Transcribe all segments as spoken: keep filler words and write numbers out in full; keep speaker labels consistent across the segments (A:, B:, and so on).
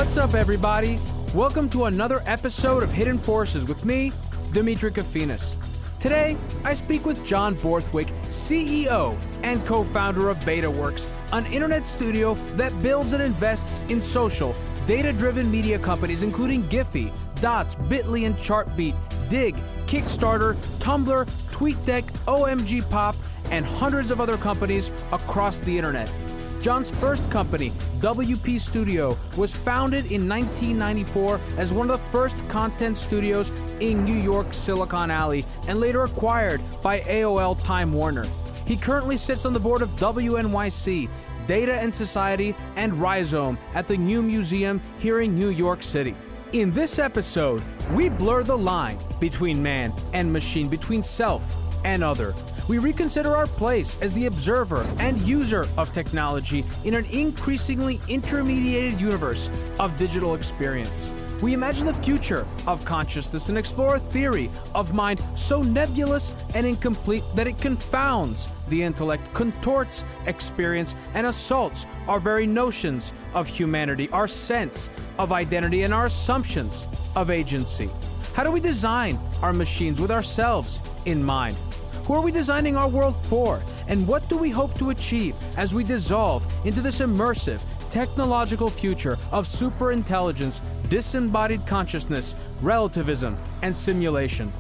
A: What's up, everybody? Welcome to another episode of Hidden Forces with me, Dimitri Kofinas. Today, I speak with John Borthwick, C E O and co-founder of BetaWorks, an internet studio that builds and invests in social, data-driven media companies including Giphy, Dots, Bitly, and Chartbeat, Dig, Kickstarter, Tumblr, TweetDeck, O M G Pop, and hundreds of other companies across the internet. John's first company, W P Studio, was founded in nineteen ninety-four as one of the first content studios in New York Silicon Alley and later acquired by A O L Time Warner. He currently sits on the board of W N Y C, Data and Society, and Rhizome at the New Museum here in New York City. In this episode, we blur the line between man and machine, between self and other. We reconsider our place as the observer and user of technology in an increasingly intermediated universe of digital experience. We imagine the future of consciousness and explore a theory of mind so nebulous and incomplete that it confounds the intellect, contorts experience, and assaults our very notions of humanity, our sense of identity, and our assumptions of agency. How do we design our machines with ourselves in mind? Who are we designing our world for? And what do we hope to achieve as we dissolve into this immersive, technological future of superintelligence, disembodied consciousness, relativism, and simulation?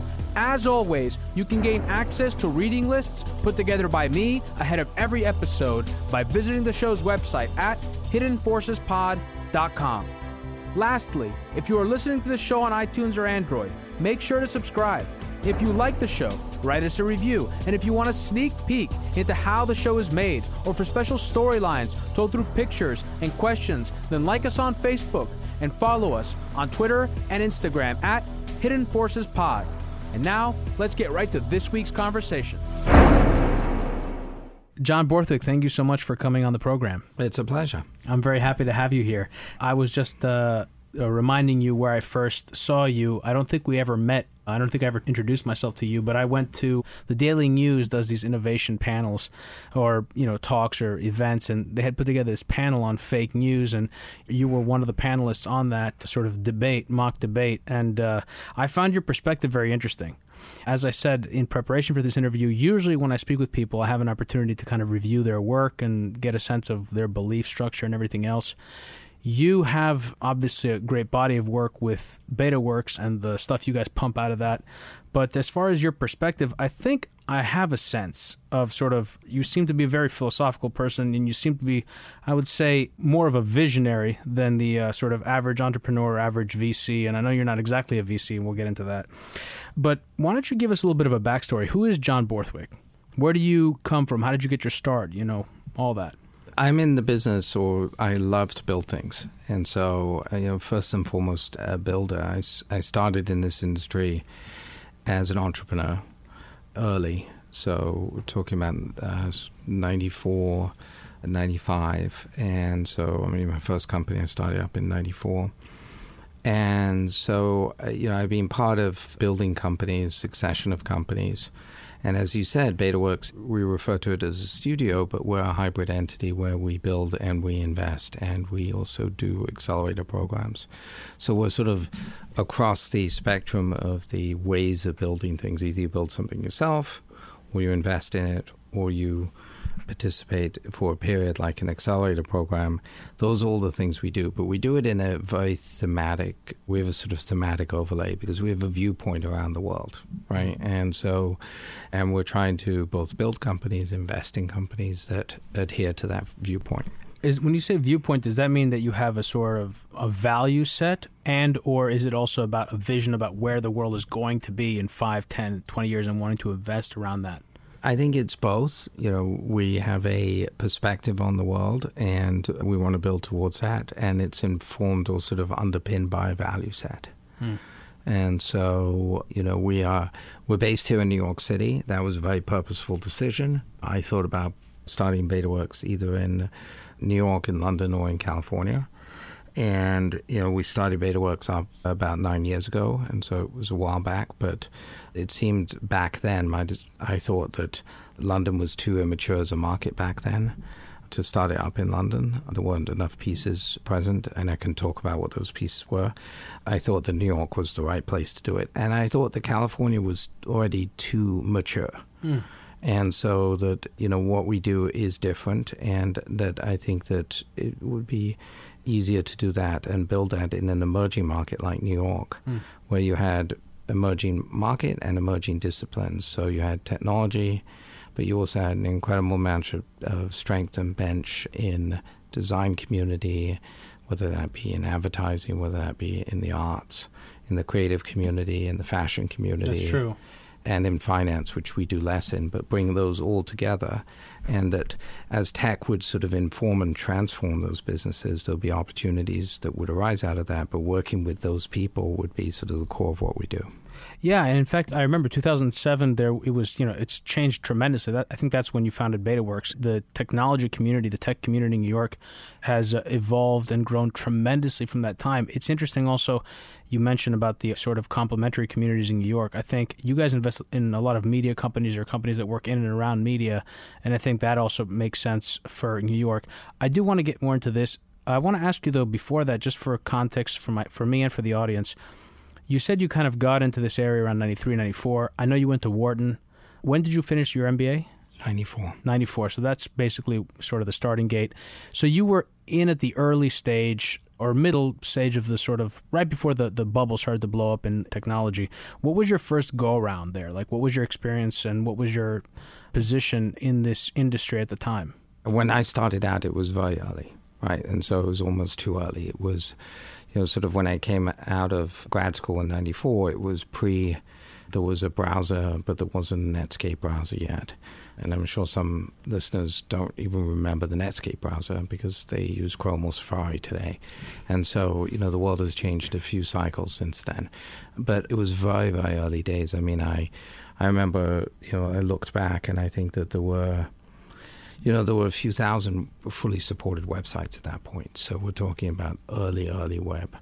A: As always, you can gain access to reading lists put together by me ahead of every episode by visiting the show's website at hidden forces pod dot com. Lastly, if you are listening to the show on iTunes or Android, make sure to subscribe. If you like the show, write us a review. And if you want a sneak peek into how the show is made or for special storylines told through pictures and questions, then like us on Facebook and follow us on Twitter and Instagram at Hidden Forces Pod. And now, let's get right to this week's conversation. John Borthwick, thank you so much for coming on the program.
B: It's a pleasure.
A: I'm very happy to have you here. I was just uh, uh, reminding you where I first saw you. I don't think we ever met. I don't think I ever introduced myself to you, but I went to the Daily News does these innovation panels or, you know, talks or events, and they had put together this panel on fake news, and you were one of the panelists on that sort of debate, mock debate, and uh, I found your perspective very interesting. As I said in preparation for this interview, usually when I speak with people, I have an opportunity to kind of review their work and get a sense of their belief structure and everything else. You have obviously a great body of work with BetaWorks and the stuff you guys pump out of that. But as far as your perspective, I think I have a sense of sort of, you seem to be a very philosophical person, and you seem to be, I would say, more of a visionary than the uh, sort of average entrepreneur or average V C. And I know you're not exactly a V C, and we'll get into that. But why don't you give us a little bit of a backstory? Who is John Borthwick? Where do you come from? How did you get your start? You know, all that.
B: I'm in the business, or I love to build things. And so, you know, first and foremost, a builder. I, I started in this industry as an entrepreneur early. So we're talking about uh, ninety-four, ninety-five. And so, I mean, my first company I started up in ninety-four. And so, uh, you know, I've been part of building companies, succession of companies. And as you said, BetaWorks, we refer to it as a studio, but we're a hybrid entity where we build and we invest, and we also do accelerator programs. So we're sort of across the spectrum of the ways of building things. Either you build something yourself, or you invest in it, or you participate for a period like an accelerator program. Those are all the things we do, but we do it in a very thematic, we have a sort of thematic overlay because we have a viewpoint around the world, right? And so, and we're trying to both build companies, invest in companies that adhere to that viewpoint.
A: Is when you say viewpoint, does that mean that you have a sort of a value set, and or is it also about a vision about where the world is going to be in five, ten, twenty years and wanting to invest around that?
B: I think it's both. You know, we have a perspective on the world, and we want to build towards that, and it's informed or sort of underpinned by a value set. Hmm. And so, you know, we are we're based here in New York City. That was a very purposeful decision. I thought about starting BetaWorks either in New York, in London, or in California. And, you know, we started BetaWorks up about nine years ago, and so it was a while back. But it seemed back then, my, I thought that London was too immature as a market back then. to start it up in London. There weren't enough pieces present, and I can talk about what those pieces were. I thought that New York was the right place to do it, and I thought that California was already too mature. Mm. And so that, you know, what we do is different, and that I think that it would be easier to do that and build that in an emerging market like New York, mm. where you had emerging market and emerging disciplines. So you had technology, but you also had an incredible amount of, of strength and bench in design community, whether that be in advertising, whether that be in the arts, in the creative community, in the fashion community.
A: That's true.
B: And in finance, which we do less in, but bring those all together. And that as tech would sort of inform and transform those businesses, there'll be opportunities that would arise out of that, but working with those people would be sort of the core of what we do.
A: Yeah, and in fact, I remember two thousand seven, there it was, you know, it's changed tremendously. That, I think that's when you founded BetaWorks. The technology community, the tech community in New York has uh, evolved and grown tremendously from that time. It's interesting also, you mentioned about the sort of complementary communities in New York. I think you guys invest in a lot of media companies or companies that work in and around media, and I think that also makes sense for New York. I do want to get more into this. I want to ask you, though, before that, just for context for my for me and for the audience, you said you kind of got into this area around ninety-three, ninety-four. I know you went to Wharton. When did you finish your M B A?
B: ninety-four.
A: ninety-four. So that's basically sort of the starting gate. So you were in at the early stage or middle stage of the sort of right before the, the bubble started to blow up in technology. What was your first go around there? Like, what was your experience and what was your position in this industry at the time?
B: When I started out, it was very early, right? And so it was almost too early. It was, you know, sort of when I came out of grad school in ninety-four, it was pre, there was a browser, but there wasn't a Netscape browser yet. And I'm sure some listeners don't even remember the Netscape browser because they use Chrome or Safari today. And so, you know, the world has changed a few cycles since then. But it was very, very early days. I mean, I, I remember, you know, I looked back and I think that there were, you know, there were a few thousand fully supported websites at that point. So we're talking about early, early web.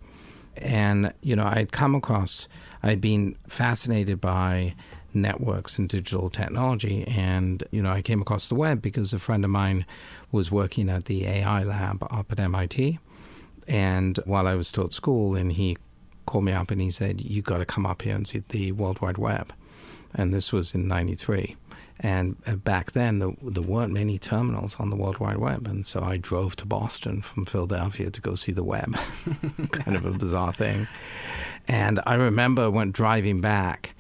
B: And, you know, I'd come across, I'd been fascinated by networks and digital technology. And, you know, I came across the web because a friend of mine was working at the A I lab up at M I T. And while I was still at school, and he called me up and he said, you got to come up here and see the World Wide Web. And this was in ninety-three. And back then, there, there weren't many terminals on the World Wide Web. And so I drove to Boston from Philadelphia to go see the web. Kind of a bizarre thing. And I remember when driving back,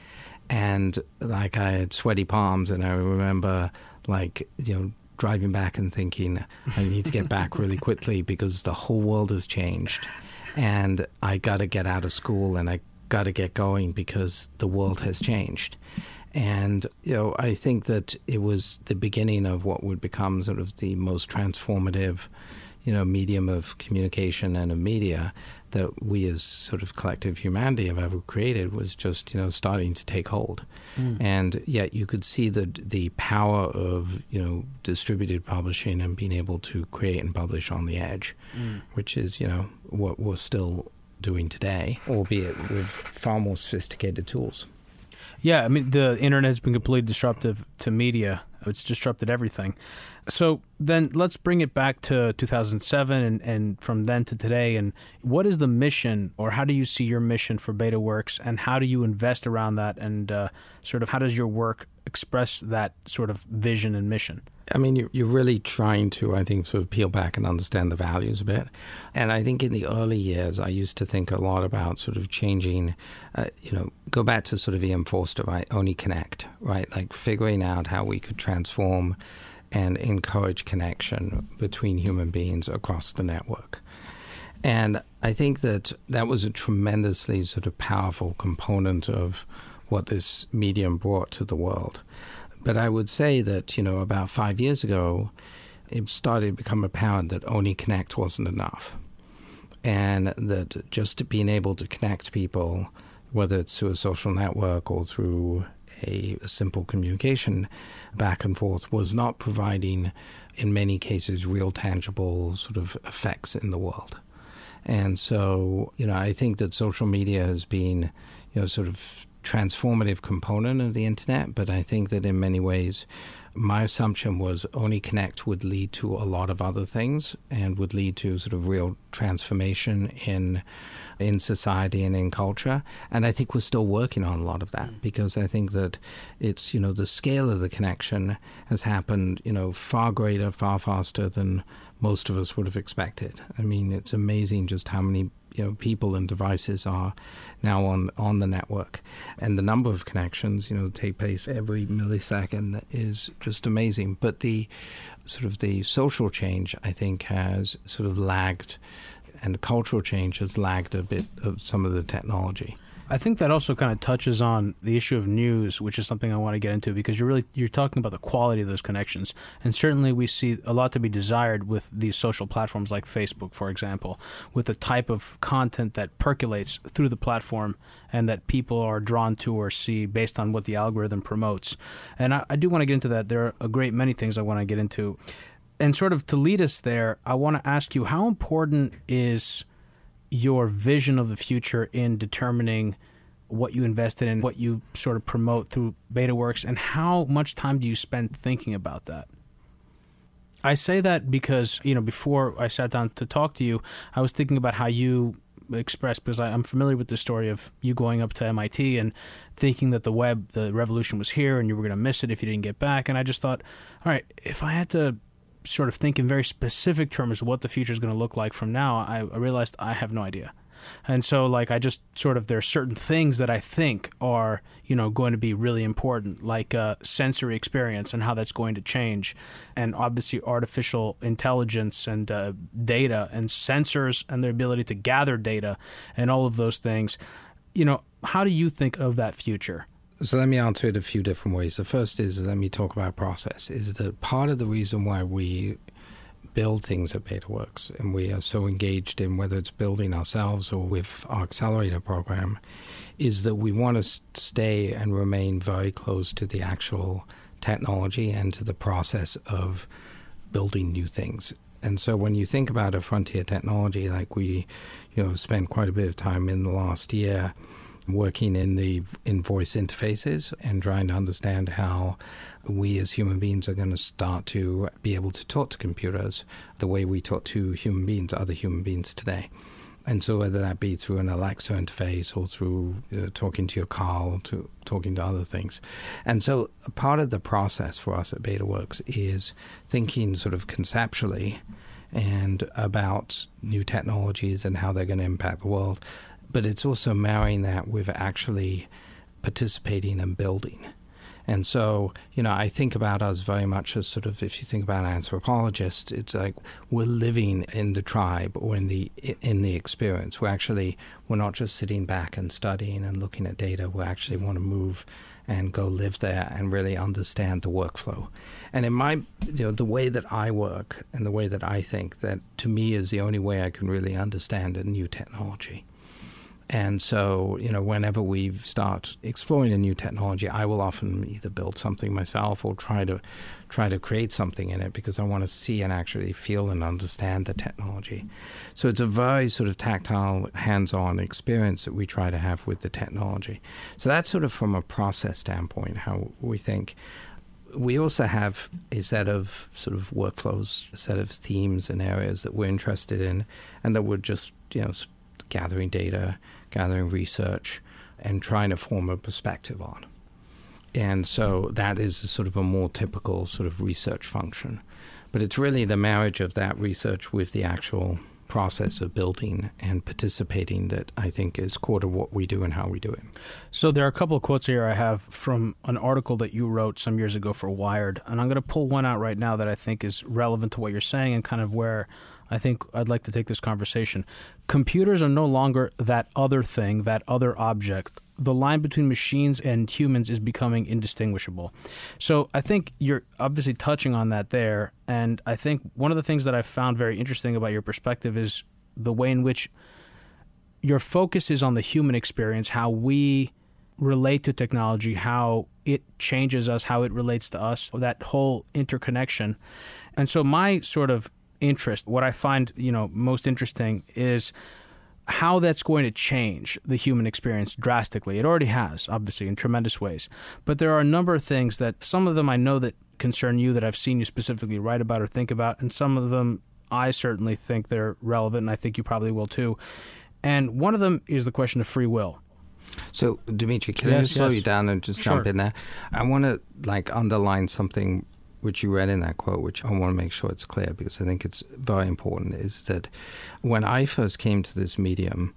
B: and like I had sweaty palms, and I remember like, you know, driving back and thinking, I need to get back really quickly because the whole world has changed. And I got to get out of school and I got to get going because the world has changed. And, you know, I think that it was the beginning of what would become sort of the most transformative, you know, medium of communication and of media that we as sort of collective humanity have ever created was just, you know, starting to take hold. Mm. And yet you could see the the power of, you know, distributed publishing and being able to create and publish on the edge, mm. which is, you know, what we're still doing today, albeit with far more sophisticated tools.
A: Yeah, I mean, the internet has been completely disruptive to media. It's disrupted everything. So then let's bring it back to two thousand seven and, and from then to today. And what is the mission, or how do you see your mission for BetaWorks, and how do you invest around that, and uh, sort of how does your work express that sort of vision and mission?
B: I mean, you're really trying to, I think, sort of peel back and understand the values a bit. And I think in the early years, I used to think a lot about sort of changing, uh, you know, go back to sort of E M Forster, right? Only connect, right? Like figuring out how we could transform and encourage connection between human beings across the network. And I think that that was a tremendously sort of powerful component of what this medium brought to the world. But I would say that, you know, about five years ago, it started to become apparent that only connect wasn't enough. And that just being able to connect people, whether it's through a social network or through a, a simple communication back and forth, was not providing, in many cases, real tangible sort of effects in the world. And so, you know, I think that social media has been, you know, sort of transformative component of the internet, but I think that in many ways my assumption was only connect would lead to a lot of other things and would lead to sort of real transformation in in society and in culture. And I think we're still working on a lot of that, because I think that it's, you know, the scale of the connection has happened, you know, far greater, far faster than most of us would have expected. I mean, it's amazing just how many, you know, people and devices are now on on the network, and the number of connections, you know, take place every millisecond is just amazing. But the sort of the social change, I think, has sort of lagged, and the cultural change has lagged a bit of some of the technology.
C: I think that also kind of touches on the issue of news, which is something I want to get into, because you're really you're talking about the quality of those connections. And certainly we see a lot to be desired with these social platforms like Facebook, for example, with the type of content that percolates through the platform and that people are drawn to or see based on what the algorithm promotes. And I, I do want to get into that. There are a great many things I want to get into. And sort of to lead us there, I want to ask you, how important is your vision of the future in determining what you invest in and what you sort of promote through BetaWorks, and how much time do you spend thinking about that? I say that because, you know, before I sat down to talk to you, I was thinking about how you expressed, because I, I'm familiar with the story of you going up to M I T and thinking that the web, the revolution was here and you were going to miss it if you didn't get back. And I just thought, all right, if I had to sort of think in very specific terms of what the future is going to look like from now, I, I realized I have no idea. And so, like, I just sort of, there are certain things that I think are, you know, going to be really important, like uh, sensory experience and how that's going to change, and obviously artificial intelligence and uh, data and sensors and their ability to gather data and all of those things. You know, how do you think of that future?
B: So let me answer it a few different ways. The first is, let me talk about process, is that part of the reason why we build things at BetaWorks and we are so engaged in whether it's building ourselves or with our accelerator program is that we want to stay and remain very close to the actual technology and to the process of building new things. And so when you think about a frontier technology, like we, you know, have spent quite a bit of time in the last year working in the in voice interfaces and trying to understand how we as human beings are going to start to be able to talk to computers the way we talk to human beings, other human beings today. And so whether that be through an Alexa interface or through uh, talking to your car or to talking to other things. And so part of the process for us at BetaWorks is thinking sort of conceptually and about new technologies and how they're going to impact the world. But it's also marrying that with actually participating and building. And so, you know, I think about us very much as sort of, if you think about anthropologists, it's like we're living in the tribe or in the in the experience. We're actually, we're not just sitting back and studying and looking at data. We actually want to move and go live there and really understand the workflow. And in my, you know, the way that I work and the way that I think, that to me is the only way I can really understand a new technology. And so, you know, whenever we start exploring a new technology, I will often either build something myself or try to try to create something in it because I want to see and actually feel and understand the technology. So it's a very sort of tactile, hands-on experience that we try to have with the technology. So that's sort of from a process standpoint, how we think. We also have a set of sort of workflows, a set of themes and areas that we're interested in and that we're just, you know, gathering data, gathering research, and trying to form a perspective on. And so that is sort of a more typical sort of research function. But it's really the marriage of that research with the actual process of building and participating that I think is core to what we do and how we do it.
C: So there are a couple of quotes here I have from an article that you wrote some years ago for Wired, and I'm going to pull one out right now that I think is relevant to what you're saying and kind of where I think I'd like to take this conversation. Computers are no longer that other thing, that other object. The line between machines and humans is becoming indistinguishable. So I think you're obviously touching on that there, and I think one of the things that I found very interesting about your perspective is the way in which your focus is on the human experience, how we relate to technology, how it changes us, how it relates to us, that whole interconnection. And so my sort of interest, what I find, you know, most interesting is how that's going to change the human experience drastically. It already has, obviously, in tremendous ways. But there are a number of things that, some of them I know that concern you, that I've seen you specifically write about or think about, and some of them I certainly think they're relevant, and I think you probably will too. And one of them is the question of free will.
B: So, Dimitri, can
C: yes,
B: you slow
C: yes.
B: you down and just
C: Sure.
B: jump in there? I want to like underline something which you read in that quote, which I want to make sure it's clear because I think it's very important, is that when I first came to this medium,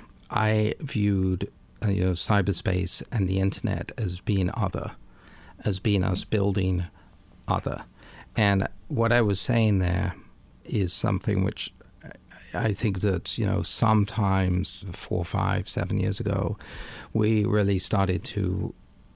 B: I viewed uh, you know, cyberspace and the internet as being other, as being us building other. And what I was saying there is something which I think that, you know, sometimes four, five, seven years ago, we really started to,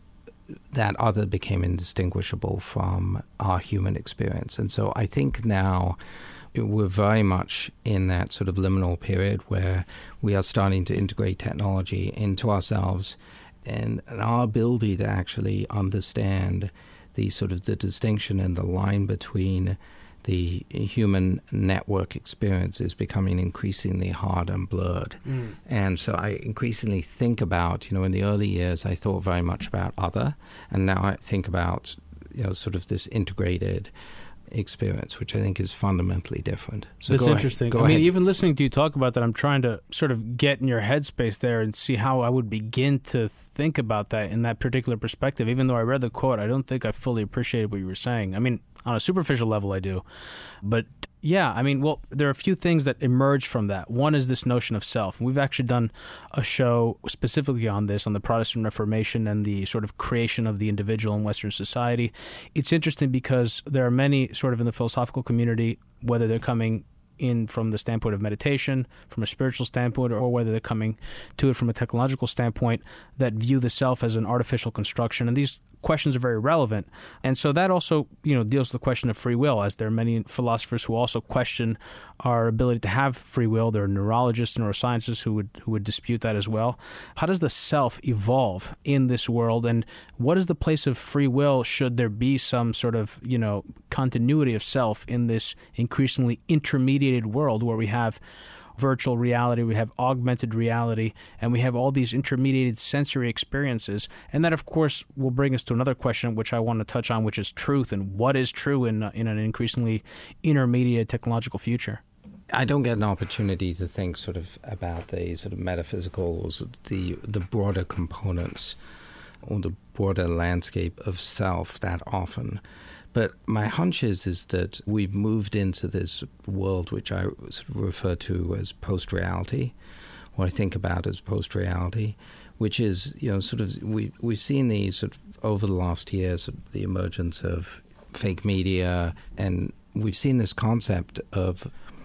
B: that other became indistinguishable from our human experience. And so I think now we're very much in that sort of liminal period where we are starting to integrate technology into ourselves, and, and our ability to actually understand the sort of the distinction and the line between the human network experience is becoming increasingly hard and blurred. Mm. And so I increasingly think about, you know, in the early years, I thought very much about other, and now I think about, you know, sort of this integrated experience, which I think is fundamentally different. So
C: That's
B: go
C: interesting.
B: Ahead. Go
C: I mean,
B: ahead.
C: even listening to you talk about that, I'm trying to sort of get in your headspace there and see how I would begin to think about that in that particular perspective. Even though I read the quote, I don't think I fully appreciated what you were saying. I mean, on a superficial level, I do. But yeah, I mean, well, there are a few things that emerge from that. One is this notion of self. We've actually done a show specifically on this, on the Protestant Reformation and the sort of creation of the individual in Western society. It's interesting because there are many sort of in the philosophical community, whether they're coming in from the standpoint of meditation, from a spiritual standpoint, or whether they're coming to it from a technological standpoint, that view the self as an artificial construction. And these questions are very relevant. And so that also, you know, deals with the question of free will, as there are many philosophers who also question our ability to have free will. There are neurologists and neuroscientists who would who would dispute that as well. How does the self evolve in this world, and what is the place of free will should there be some sort of, you know, continuity of self in this increasingly intermediated world where we have virtual reality, we have augmented reality, and we have all these intermediated sensory experiences. And that, of course, will bring us to another question, which I want to touch on, which is truth, and what is true in in an increasingly intermediate technological future.
B: I don't get an opportunity to think sort of about the sort of metaphysicals, the the broader components or the broader landscape of self that often. But my hunch is, is that we've moved into this world which I sort of refer to as post-reality, what I think about as post-reality, which is, you know, sort of, we, we've seen these sort of over the last years, the emergence of fake media, and we've seen this concept of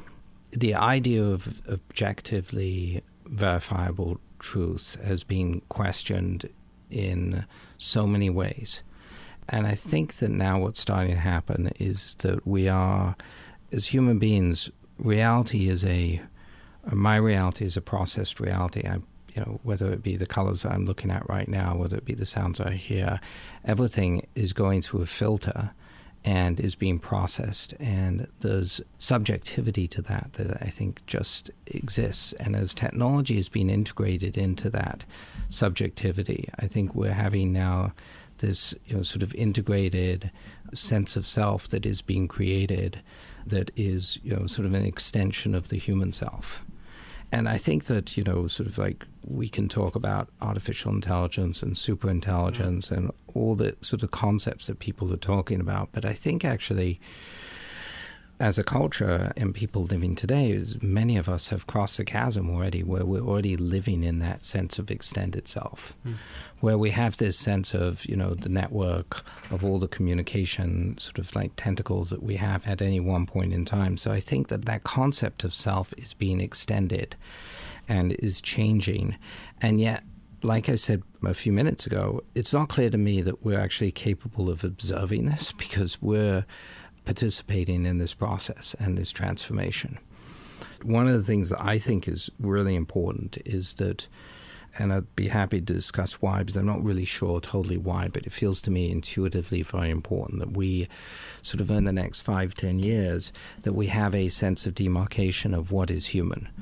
B: the idea of objectively verifiable truth has been questioned in so many ways. And I think that now what's starting to happen is that we are, as human beings, reality is a, my reality is a processed reality. I, you know, whether it be the colors I'm looking at right now, whether it be the sounds I hear, everything is going through a filter and is being processed. And there's subjectivity to that that I think just exists. And as technology is being integrated into that subjectivity, I think we're having now this, you know, sort of integrated sense of self that is being created that is, you know, sort of an extension of the human self. And I think that, you know, sort of like we can talk about artificial intelligence and superintelligence mm-hmm. and all the sort of concepts that people are talking about. But I think actually, as a culture and people living today, is many of us have crossed the chasm already, where we're already living in that sense of extended self, mm. where we have this sense of, you know, the network of all the communication sort of like tentacles that we have at any one point in time. So I think that that concept of self is being extended and is changing. And yet, like I said a few minutes ago, it's not clear to me that we're actually capable of observing this because we're participating in this process and this transformation. One of the things that I think is really important is that, and I'd be happy to discuss why, because I'm not really sure totally why, but it feels to me intuitively very important that we sort of in the next five, ten years, that we have a sense of demarcation of what is human.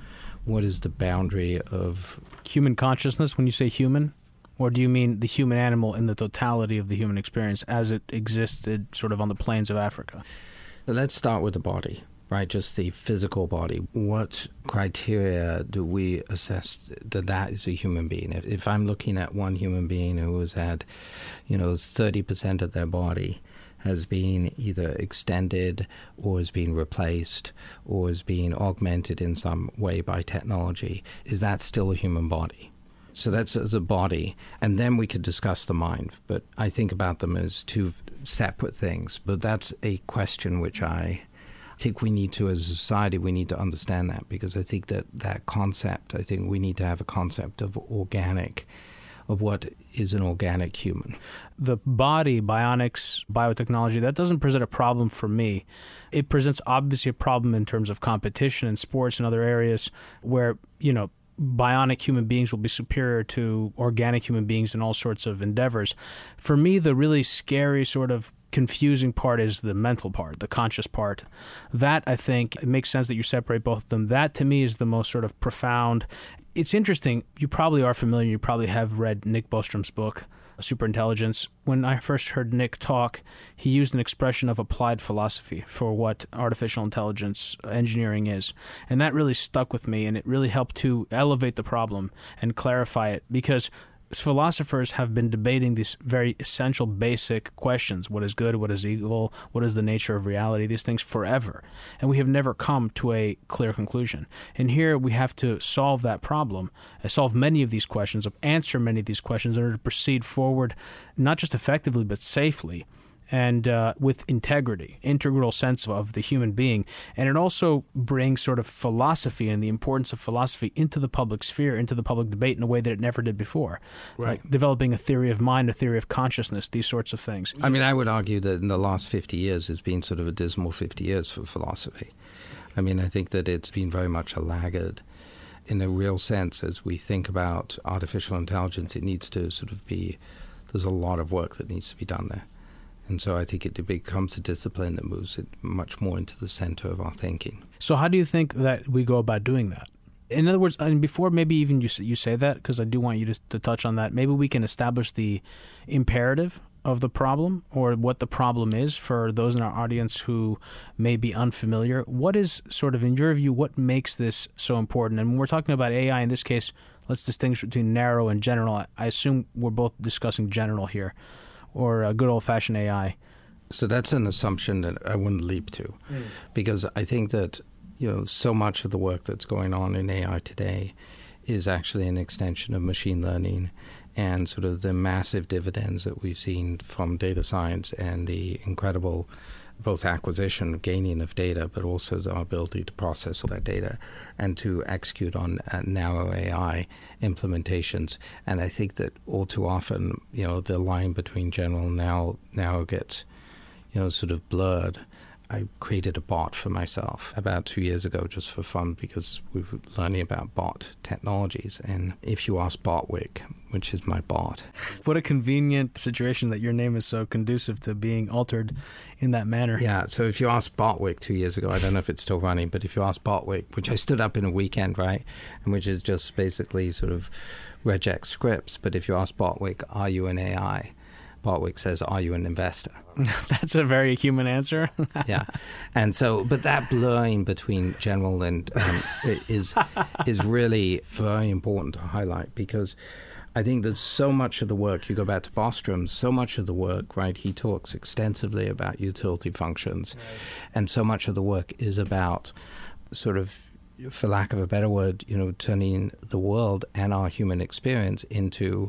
B: what is the boundary of
C: human consciousness when you say human? Or do you mean the human animal in the totality of the human experience as it existed sort of on the plains of Africa?
B: Let's start with the body, right? Just the physical body. What criteria do we assess that that is a human being? If, if I'm looking at one human being who has had, you know, thirty percent of their body has been either extended or is being replaced or is being augmented in some way by technology, is that still a human body? So that's as a body. And then we could discuss the mind. But I think about them as two separate things. But that's a question which I think we need to, as a society, we need to understand that. Because I think that that concept, I think we need to have a concept of organic, of what is an organic human.
C: The body, bionics, biotechnology, that doesn't present a problem for me. It presents obviously a problem in terms of competition in sports and other areas where, you know, bionic human beings will be superior to organic human beings in all sorts of endeavors. For me, the really scary sort of confusing part is the mental part, the conscious part. That, I think, it makes sense that you separate both of them. That, to me, is the most sort of profound. It's interesting. You probably are familiar. You probably have read Nick Bostrom's book, Superintelligence. When I first heard Nick talk, he used an expression of applied philosophy for what artificial intelligence engineering is. And that really stuck with me, and it really helped to elevate the problem and clarify it, because philosophers have been debating these very essential, basic questions. What is good? What is evil? What is the nature of reality? These things forever. And we have never come to a clear conclusion. And here we have to solve that problem, solve many of these questions, answer many of these questions in order to proceed forward, not just effectively, but safely. And uh, with integrity, integral sense of the human being. And it also brings sort of philosophy and the importance of philosophy into the public sphere, into the public debate in a way that it never did before.
B: Right.
C: Like developing a theory of mind, a theory of consciousness, these sorts of things.
B: I mean, I would argue that in the last fifty years has been sort of a dismal fifty years for philosophy. I mean, I think that it's been very much a laggard. In a real sense, as we think about artificial intelligence, it needs to sort of be, there's a lot of work that needs to be done there. And so I think it becomes a discipline that moves it much more into the center of our thinking.
C: So how do you think that we go about doing that? In other words, and before maybe even you say, you say that, because I do want you to, to touch on that, maybe we can establish the imperative of the problem or what the problem is for those in our audience who may be unfamiliar. What is sort of, in your view, what makes this so important? And when we're talking about A I in this case, let's distinguish between narrow and general. I assume we're both discussing general here, or a good old-fashioned A I.
B: So that's an assumption that I wouldn't leap to, mm. because I think that, you know, so much of the work that's going on in A I today is actually an extension of machine learning and sort of the massive dividends that we've seen from data science and the incredible both acquisition, gaining of data, but also the ability to process all that data and to execute on uh, narrow A I implementations. And I think that all too often, you know, the line between general and narrow, narrow gets, you know, sort of blurred. I created a bot for myself about two years ago just for fun because we were learning about bot technologies. And if you ask Botwick, which is my bot.
C: What a convenient situation that your name is so conducive to being altered in that manner.
B: Yeah, so if you ask Botwick two years ago, I don't know if it's still running, but if you ask Botwick, which I stood up in a weekend, right, and which is just basically sort of regex scripts, but if you ask Botwick, are you an A I? Botwick says, are you an investor?
C: That's a very human answer.
B: Yeah. And so, but that blurring between general and um, is is really very important to highlight because I think that so much of the work, you go back to Bostrom, so much of the work, right, he talks extensively about utility functions. Right. And so much of the work is about sort of, for lack of a better word, you know, turning the world and our human experience into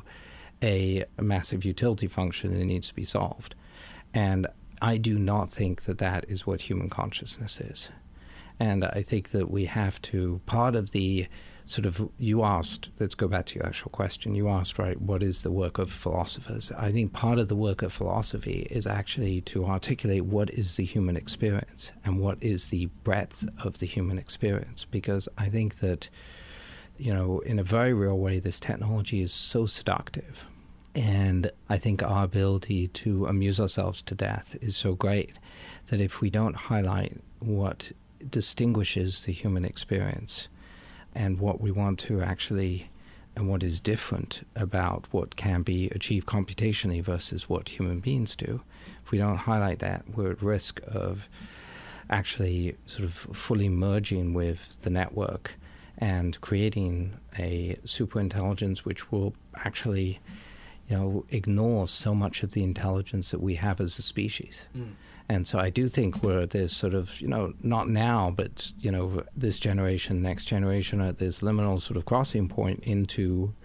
B: a massive utility function that needs to be solved. And I do not think that that is what human consciousness is. And I think that we have to, part of the sort of, you asked, let's go back to your actual question, you asked, right, what is the work of philosophers? I think part of the work of philosophy is actually to articulate what is the human experience and what is the breadth of the human experience. Because I think that, you know, in a very real way, this technology is so seductive. And I think our ability to amuse ourselves to death is so great that if we don't highlight what distinguishes the human experience, and what we want to actually, and what is different about what can be achieved computationally versus what human beings do, if we don't highlight that, we're at risk of actually sort of fully merging with the network and creating a superintelligence which will actually, you know, ignore so much of the intelligence that we have as a species. Mm. And so I do think we're at this sort of, you know, not now, but, you know, this generation, next generation, at this liminal sort of crossing point into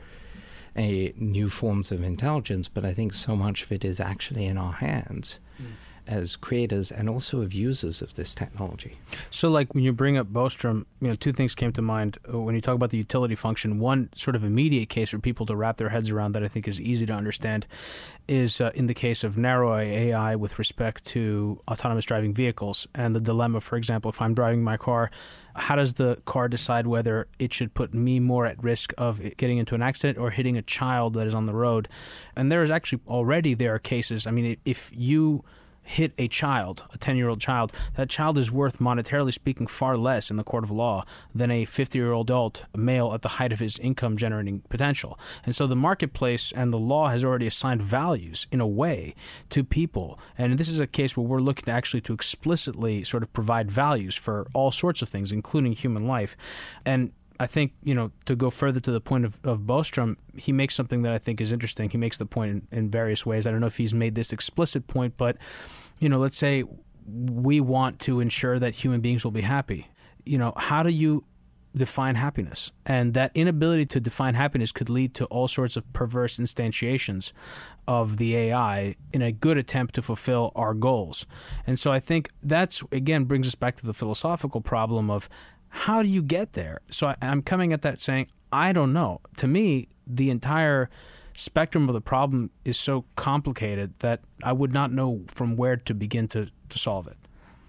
B: a new forms of intelligence. But I think so much of it is actually in our hands mm. as creators and also of users of this technology.
C: So, like, when you bring up Bostrom, you know, two things came to mind when you talk about the utility function. One sort of immediate case for people to wrap their heads around that I think is easy to understand is uh, in the case of narrow A I with respect to autonomous driving vehicles and the dilemma, for example, if I'm driving my car, how does the car decide whether it should put me more at risk of getting into an accident or hitting a child that is on the road? And there is actually already there are cases. I mean, if you hit a child, a ten-year-old child, that child is worth, monetarily speaking, far less in the court of law than a fifty-year-old adult male at the height of his income-generating potential. And so the marketplace and the law has already assigned values, in a way, to people. And this is a case where we're looking to actually to explicitly sort of provide values for all sorts of things, including human life. And I think, you know, to go further to the point of, of Bostrom, he makes something that I think is interesting. He makes the point in, in various ways. I don't know if he's made this explicit point, but, you know, let's say we want to ensure that human beings will be happy. You know, how do you define happiness? And that inability to define happiness could lead to all sorts of perverse instantiations of the A I in a good attempt to fulfill our goals. And so I think that's, again, brings us back to the philosophical problem of how do you get there? So I, I'm coming at that saying, I don't know. To me, the entire spectrum of the problem is so complicated that I would not know from where to begin to, to solve it.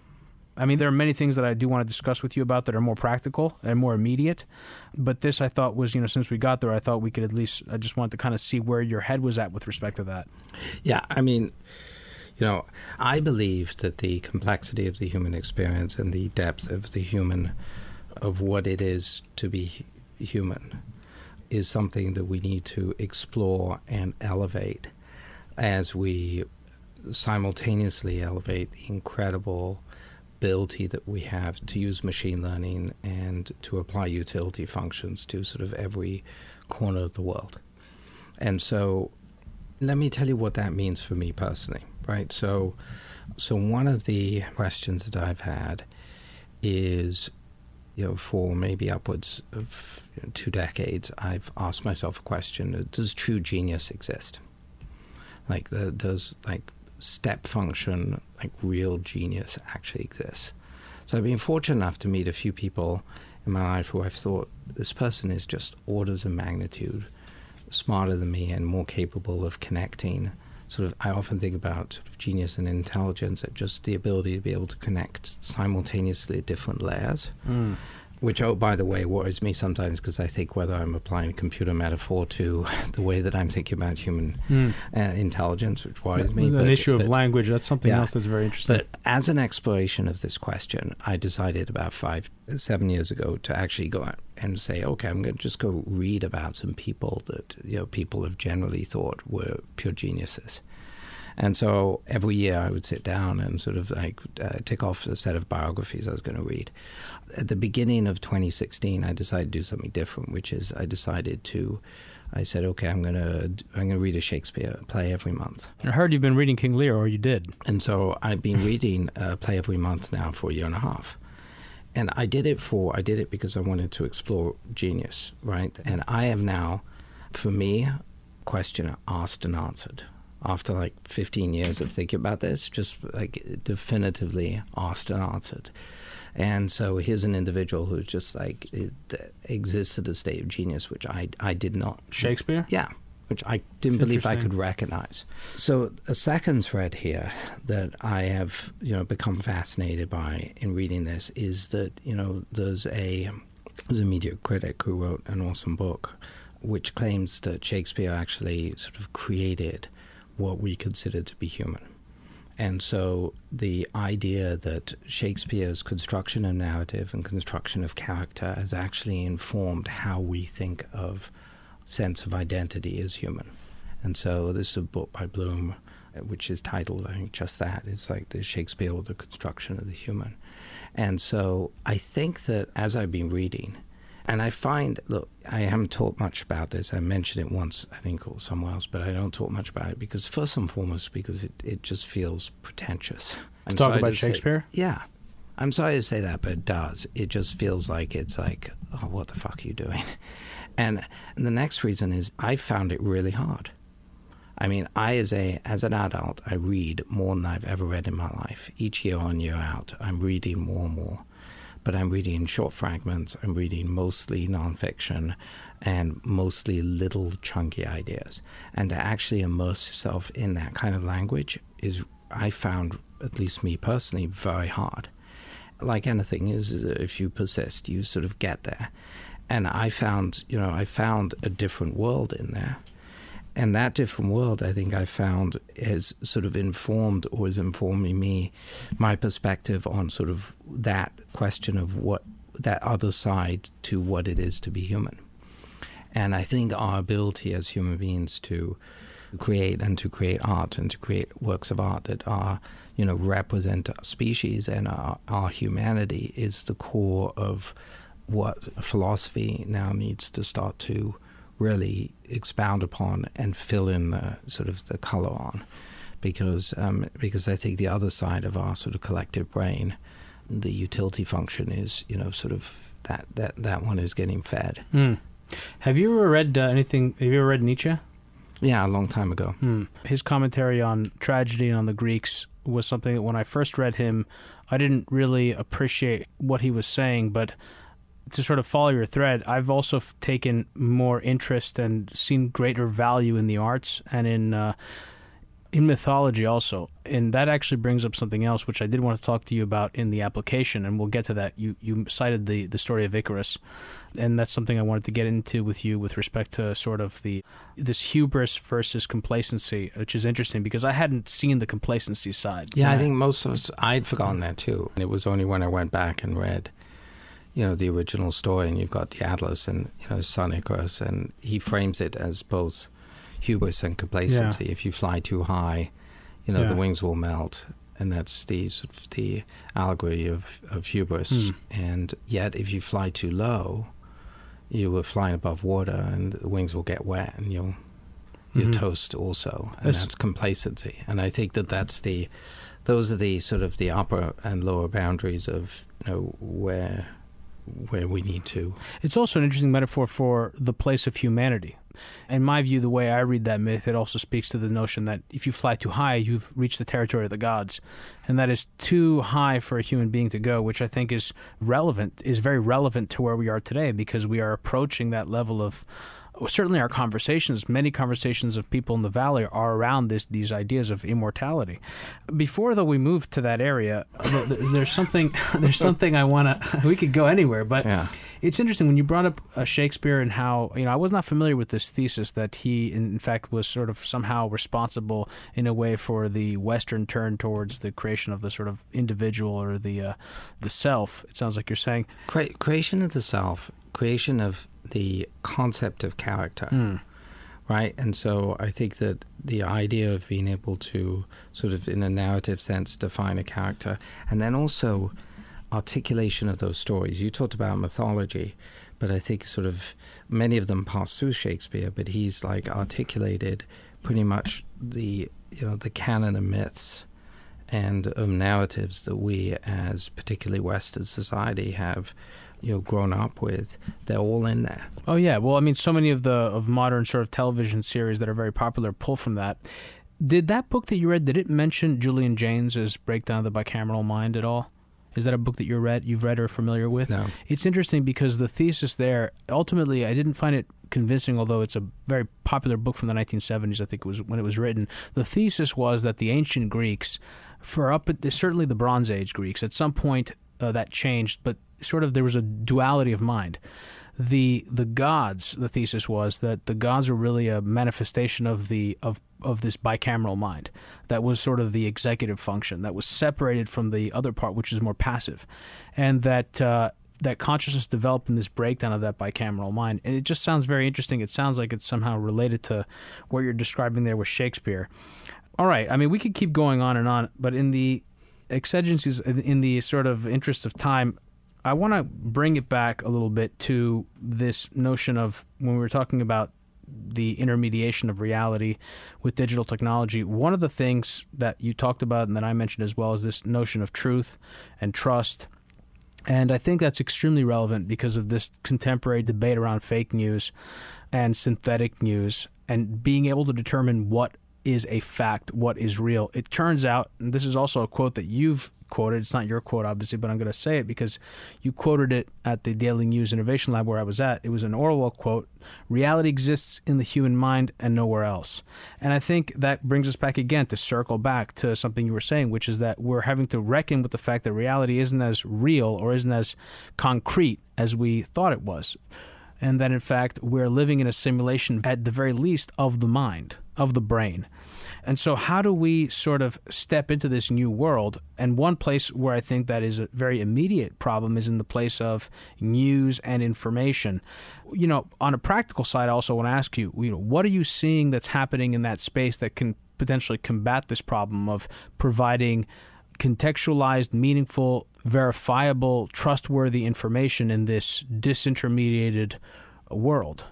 C: I mean, there are many things that I do want to discuss with you about that are more practical and more immediate. But this, I thought, was, you know, since we got there, I thought we could at least, I just wanted to kind of see where your head was at with respect to that.
B: Yeah, I mean, you know, I believe that the complexity of the human experience and the depth of the human, of what it is to be human, is something that we need to explore and elevate as we simultaneously elevate the incredible ability that we have to use machine learning and to apply utility functions to sort of every corner of the world. And so let me tell you what that means for me personally, right? So, so one of the questions that I've had is, you know, for maybe upwards of you know, two decades, I've asked myself a question: does true genius exist? Like, the, does like step function, like real genius, actually exist? So I've been fortunate enough to meet a few people in my life who I've thought, this person is just orders of magnitude smarter than me and more capable of connecting. Sort of, I often think about sort of genius and intelligence at just the ability to be able to connect simultaneously at different layers, mm. which, oh, by the way, worries me sometimes because I think whether I'm applying a computer metaphor to the way that I'm thinking about human mm. uh, intelligence, which worries me.
C: An
B: but,
C: issue
B: but,
C: of language, that's something
B: yeah.
C: else that's very interesting.
B: But as an exploration of this question, I decided about five, seven years ago to actually go out and say, okay, I'm going to just go read about some people that, you know, people have generally thought were pure geniuses. And so every year I would sit down and sort of like uh, tick off a set of biographies I was going to read. At the beginning of twenty sixteen, I decided to do something different, which is I decided to, I said, okay, I'm going to I'm going to read a Shakespeare play every month.
C: I heard you've been reading King Lear, or you did.
B: And so I've been reading a play every month now for a year and a half. And I did it for, I did it because I wanted to explore genius, right? And I have now, for me, question asked and answered. After like fifteen years of thinking about this, just like definitively asked and answered. And so here's an individual who's just like it exists at a state of genius, which I, I did not.
C: Shakespeare?
B: Yeah, which I didn't That's believe I could recognize. So a second thread here that I have, you know, become fascinated by in reading this is that, you know, there's a, there's a media critic who wrote an awesome book which claims that Shakespeare actually sort of created what we consider to be human. And so the idea that Shakespeare's construction of narrative and construction of character has actually informed how we think of sense of identity as human. And so this is a book by Bloom, which is titled, I think, just that. It's like the Shakespeare or the construction of the human. And so I think that as I've been reading, and I find, look, I haven't talked much about this. I mentioned it once, I think, or somewhere else, but I don't talk much about it because, first and foremost, because it, it just feels pretentious.
C: To talk about Shakespeare?
B: Say, yeah. I'm sorry to say that, but it does. It just feels like it's like, oh, what the fuck are you doing? And, and the next reason is I found it really hard. I mean, I, as a as an adult, I read more than I've ever read in my life. Each year on, year out, I'm reading more and more. But I'm reading short fragments, I'm reading mostly nonfiction, and mostly little chunky ideas. And to actually immerse yourself in that kind of language is, I found, at least me personally, very hard. Like anything is, if you persist, you sort of get there. And I found, you know, I found a different world in there. And that different world, I think I found, has sort of informed or is informing me, my perspective on sort of that question of what, that other side to what it is to be human. And I think our ability as human beings to create and to create art and to create works of art that are, you know, represent our species and our, our humanity is the core of what philosophy now needs to start to really expound upon and fill in the sort of the color on, because um, because I think the other side of our sort of collective brain, the utility function is, you know, sort of that that, that one is getting fed.
C: Mm. Have you ever read uh, anything? Have you ever read Nietzsche?
B: Yeah, a long time ago.
C: Mm. His commentary on tragedy and on the Greeks was something that when I first read him, I didn't really appreciate what he was saying, but to sort of follow your thread, I've also f- taken more interest and seen greater value in the arts and in uh, in mythology also. And that actually brings up something else, which I did want to talk to you about in the application, and we'll get to that. You you cited the, the story of Icarus, and that's something I wanted to get into with you with respect to sort of the this hubris versus complacency, which is interesting because I hadn't seen the complacency side.
B: Yeah,
C: I,
B: I think most of us, I'd forgotten that too. It was only when I went back and read, you know, the original story, and you've got the Atlas and, you know, his son Icarus, and he frames it as both hubris and complacency. Yeah. If you fly too high, you know, yeah. the wings will melt, and that's the sort of the allegory of, of hubris. Mm. And yet, if you fly too low, you were flying above water, and the wings will get wet, and you'll you're mm-hmm. toast also, and that's, that's complacency. And I think that that's the those are the sort of the upper and lower boundaries of, you know, where. where we need to.
C: It's also an interesting metaphor for the place of humanity. In my view, the way I read that myth, it also speaks to the notion that if you fly too high, you've reached the territory of the gods. And that is too high for a human being to go, which I think is relevant, is very relevant to where we are today, because we are approaching that level of, certainly our conversations, many conversations of people in the Valley are around this, these ideas of immortality. Before, though, we move to that area, there's something there's something I want to, we could go anywhere, but yeah. It's interesting when you brought up uh, Shakespeare and how, you know, I was not familiar with this thesis that he, in fact, was sort of somehow responsible in a way for the Western turn towards the creation of the sort of individual or the uh, the self, it sounds like you're saying.
B: Cre- creation of the self, creation of the concept of character, mm. right? And so I think that the idea of being able to sort of, in a narrative sense, define a character, and then also articulation of those stories. You talked about mythology, but I think sort of many of them pass through Shakespeare, but he's like articulated pretty much the, you know, the canon of myths and um, narratives that we as particularly Western society have, you know, grown up with. They're all in there. Oh
C: yeah, well, I mean, so many of the of modern sort of television series that are very popular pull from that. Did that book that you read, did it mention Julian Jaynes' Breakdown of the Bicameral Mind at all? Is that a book that you read, you've read or familiar with?
B: No.
C: It's interesting because the thesis there, ultimately, I didn't find it convincing, although it's a very popular book from the nineteen seventies, I think it was when it was written. The thesis was that the ancient Greeks, for up at certainly the Bronze Age Greeks, at some point uh, that changed, but sort of there was a duality of mind. the the gods, the thesis was that the gods were really a manifestation of the of of this bicameral mind that was sort of the executive function that was separated from the other part, which is more passive, and that uh, that consciousness developed in this breakdown of that bicameral mind. And it just sounds very interesting. It sounds like it's somehow related to what you're describing there with Shakespeare. All right, I mean, we could keep going on and on, but in the exigencies, in the sort of interest of time, I want to bring it back a little bit to this notion of when we were talking about the intermediation of reality with digital technology. One of the things that you talked about and that I mentioned as well is this notion of truth and trust. And I think that's extremely relevant because of this contemporary debate around fake news and synthetic news and being able to determine what is a fact, what is real. It turns out, and this is also a quote that you've quoted, it's not your quote obviously, but I'm going to say it because you quoted it at the Daily News Innovation Lab where I was at. It was an Orwell quote, "Reality exists in the human mind and nowhere else." And I think that brings us back again to circle back to something you were saying, which is that we're having to reckon with the fact that reality isn't as real or isn't as concrete as we thought it was. And that in fact we're living in a simulation at the very least of the mind, of the brain. And so how do we sort of step into this new world? And one place where I think that is a very immediate problem is in the place of news and information. You know, on a practical side, I also want to ask you, you know, what are you seeing that's happening in that space that can potentially combat this problem of providing contextualized, meaningful, verifiable, trustworthy information in this disintermediated world?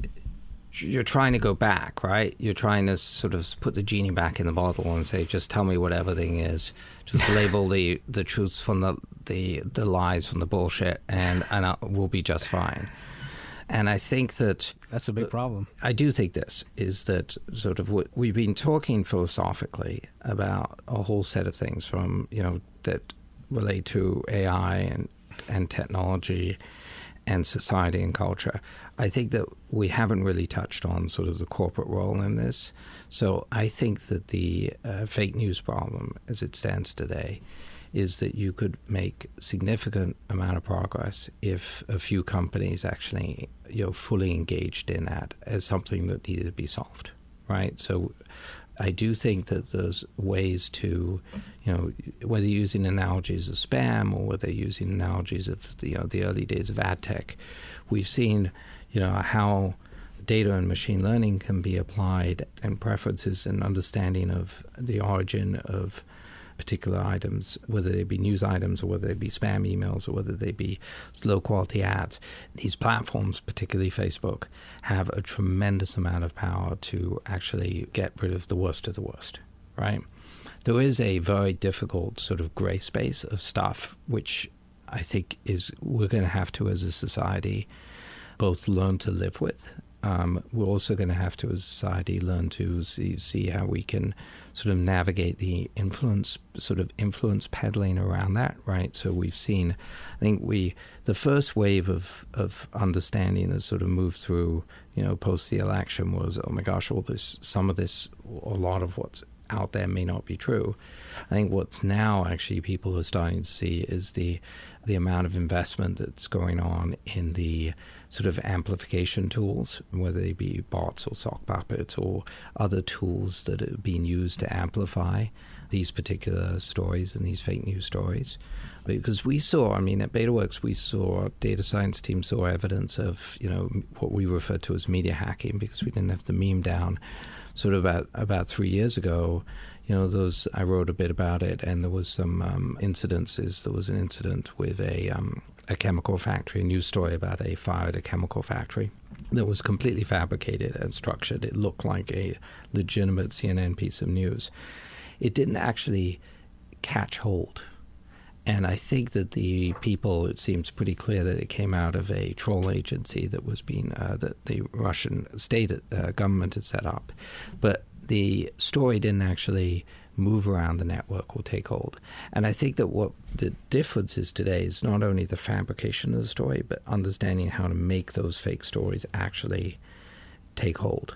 B: You're trying to go back, right? You're trying to sort of put the genie back in the bottle and say, just tell me what everything is. Just label the, the truths from the, the the lies from the bullshit, and, and I, we'll be just fine. And I think that...
C: That's a big problem.
B: I do think this is that sort of what we've been talking philosophically about a whole set of things from, you know, that relate to A I and and technology and society and culture. I think that we haven't really touched on sort of the corporate role in this. So I think that the uh, fake news problem as it stands today is that you could make significant amount of progress if a few companies actually, you know, fully engaged in that as something that needed to be solved, right? So I do think that there's ways to, you know, whether you're using analogies of spam or whether you're using analogies of the, you know, the early days of ad tech, we've seen, you know, how data and machine learning can be applied and preferences and understanding of the origin of particular items, whether they be news items or whether they be spam emails or whether they be low-quality ads. These platforms, particularly Facebook, have a tremendous amount of power to actually get rid of the worst of the worst, right? There is a very difficult sort of gray space of stuff, which I think is we're going to have to, as a society, both learn to live with. Um, we're also going to have to, as a society, learn to see, see how we can sort of navigate the influence, sort of influence peddling around that, right? So we've seen, I think we, the first wave of, of understanding has sort of moved through, you know, post the election was, oh my gosh, all this, some of this, a lot of what's out there may not be true. I think what's now actually people are starting to see is the the amount of investment that's going on in the sort of amplification tools, whether they be bots or sock puppets or other tools that are being used to amplify these particular stories and these fake news stories. Because we saw, I mean, at BetaWorks, we saw, data science team saw evidence of, you know, what we refer to as media hacking because we didn't have the meme down. Sort of about, about three years ago, you know, those I wrote a bit about it, and there was some um, incidences. There was an incident with a um, a chemical factory, a news story about a fire at a chemical factory that was completely fabricated and structured. It looked like a legitimate C N N piece of news. It didn't actually catch hold. And I think that the people, it seems pretty clear that it came out of a troll agency that was being, uh, that the Russian state uh, government had set up. But the story didn't actually move around the network or take hold. And I think that what the difference is today is not only the fabrication of the story, but understanding how to make those fake stories actually take hold.